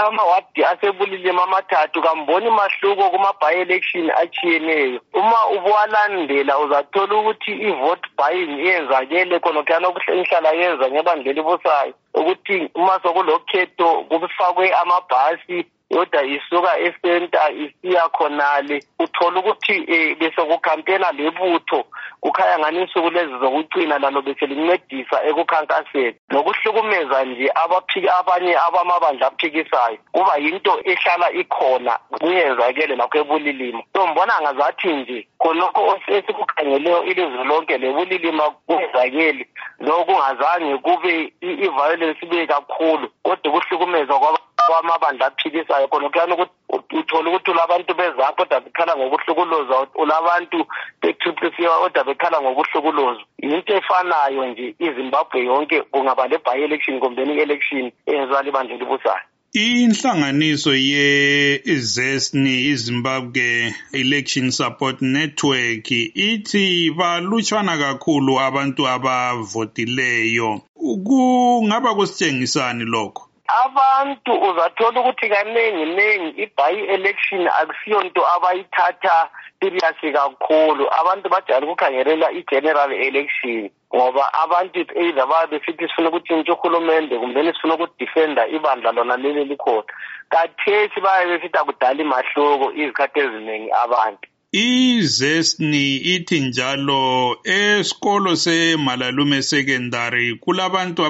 amawadi asebulilima amathathu kamboni mahluko kuma-by-election achiyeneyo. Uma ubuwalandela uzathola ukuthi i-vote buying iyenzakele khonokhana okuhlala yenza ngebandla elibusayo ukuthi uma sokulokhetho kufakwe amabhasi yodwa isuka esenta isiya khonale uthola ukuthi bese kukhampena lebutho kukhaya ngani insuku lezi zokucina lalo bese lincedisa ekukhankaseni nokuhlukumeza nje abanye abamabandla aphikisayo kuba yinto ehlala ikhona kuyenzakele lakho ebulilima. So mbona ngazathi nje khonokho esikukhangeleyo ilizwe lonke lebulilima kuyenzakele lokungazange kube i-violence ibe kakhulu kodwa kuhlukumeza kwamabandla aphikisayo khonokhana ukuthi uthola ukuthi ulabantu bezapho kodwa bekhala ngokuhlukuluzwa ulabantu be-PPC kodwa bekhala ngokuhlukuluzwa. Into efanayo nje iZimbabwe yonke kungaba le-by-election kumbe i-election eyenziwa libandla elibusayo. Inhlanganiso ye-ZESNI iZimbabwe Election Support Network ithi balutshwana kakhulu abantu abavotileyo. Kungaba kusitshengisani lokho? Abantu uzathola ukuthi kanengi i-by-election akusiyonto abayithatha serious kakhulu. Abantu bajayele ukukhangelela i-general election ngoba abantu either babe besithi sifuna ukutshintsha uhulumende kumbe sifuna ukudefenda ibandla lona leli likhona. Kathesi babe besithi akudala imahluko izikhathi eziningi abantu. iZESNI ithi njalo esikolo seMalalume Secondary kulabantu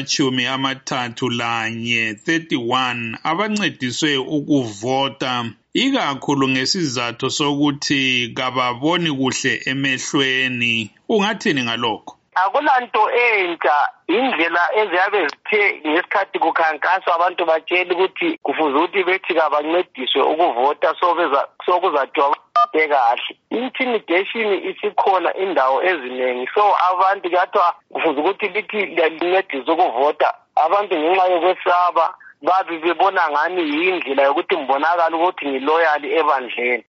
abangama-31 31 abancediswe ukuvota ikakhulu ngesizathu sokuthi kababoni kuhle emehlweni. Ungathini ngalokho? Akulanto entsha indlela eziyabe zithe ngesikhathi kukhankaswa abantu batshela ukuthi kufuze ukuthi bethi kabancediswe ukuvota sokuzathiwa kahle. Intimidation isikhona indawo eziningi so abantu kuyathiwa kufuze ukuthi lithi lincedise ukuvota abantu ngenxa yokwesaba babi bebona ngani yindlela yokuthi mbonakala ukuthi ngiloyal ebandleni.